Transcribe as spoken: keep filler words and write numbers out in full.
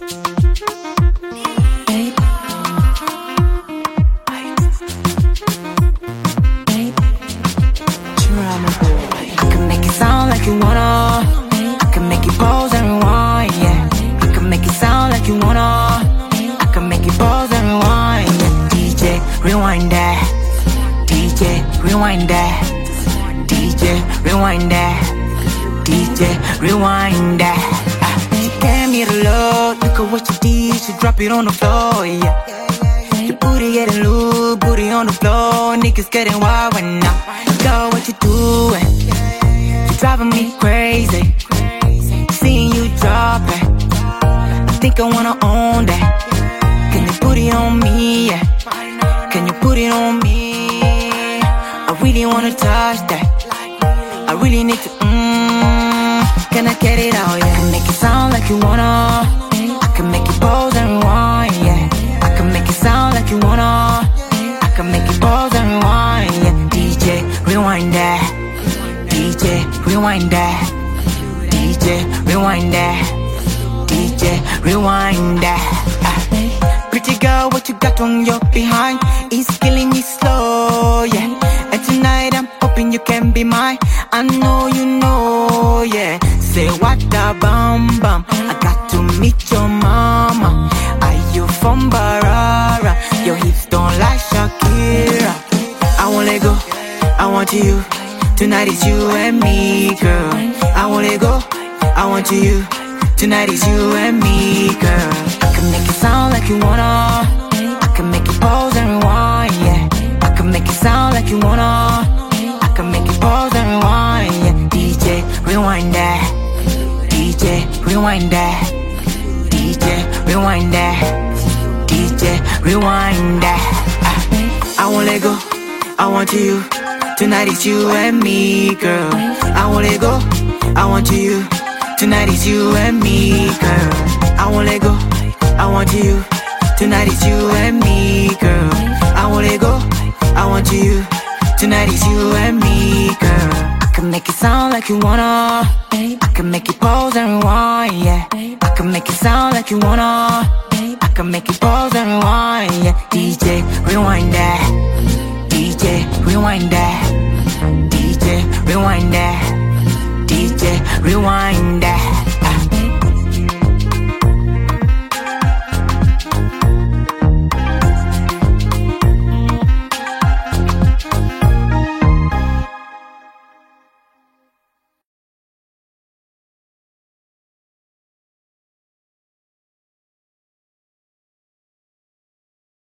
I can make it sound like you wanna. I can make it pause and rewind, yeah. I can make it sound like you wanna. I can make it pause and rewind, yeah. D J, rewind that. D J, rewind that. D J, rewind that. D J, rewind that. Ah, she gave me the look. Look at what you did. She drop it on the floor, yeah. Your booty getting loose, booty on the floor. Niggas getting wild when I go. What you doing? You driving me crazy. Seeing you drop it, I think I wanna own that. Can you put it on me? Yeah. Can you put it on me? I really wanna touch that. I really need to. Mmm. Can I get it out? Yeah. I can make it sound like you wanna. I can make it pose and rewind. Yeah. I can make it sound like you wanna. I can make it pause and rewind, yeah. D J, rewind that. D J, rewind that. D J, rewind that. D J, rewind that. Ah. Pretty girl, what you got on your behind is killing me slow, yeah. And tonight I'm hoping you can be mine. I know you know, yeah. Say what the bum bum. I got to meet your mama. Are you from Barara? Your hips don't like Shakira. I won't let go, I want you. Tonight is you and me, girl. I won't let go, I want you. Tonight is you and me, girl. I can make it sound like you wanna. I can make it pause and rewind, yeah. I can make it sound like you wanna. I can make it pause and rewind, yeah. D J, rewind that. D J, rewind that. D J, rewind that. D J, rewind that. Ah, I won't let go, I want you. Tonight is you and me, girl. I won't let go, I want you. Tonight is you and me, girl. I won't let go, I want you. Tonight is you and me, girl. I won't let go, I want you. Tonight is you and me, girl. I can make it sound like you wanna. I can make it pause and rewind, yeah. I can make it sound like you wanna. I can make it pause and rewind, yeah. D J, rewind that. D J, rewind that. D J, rewind that. D J, rewind that.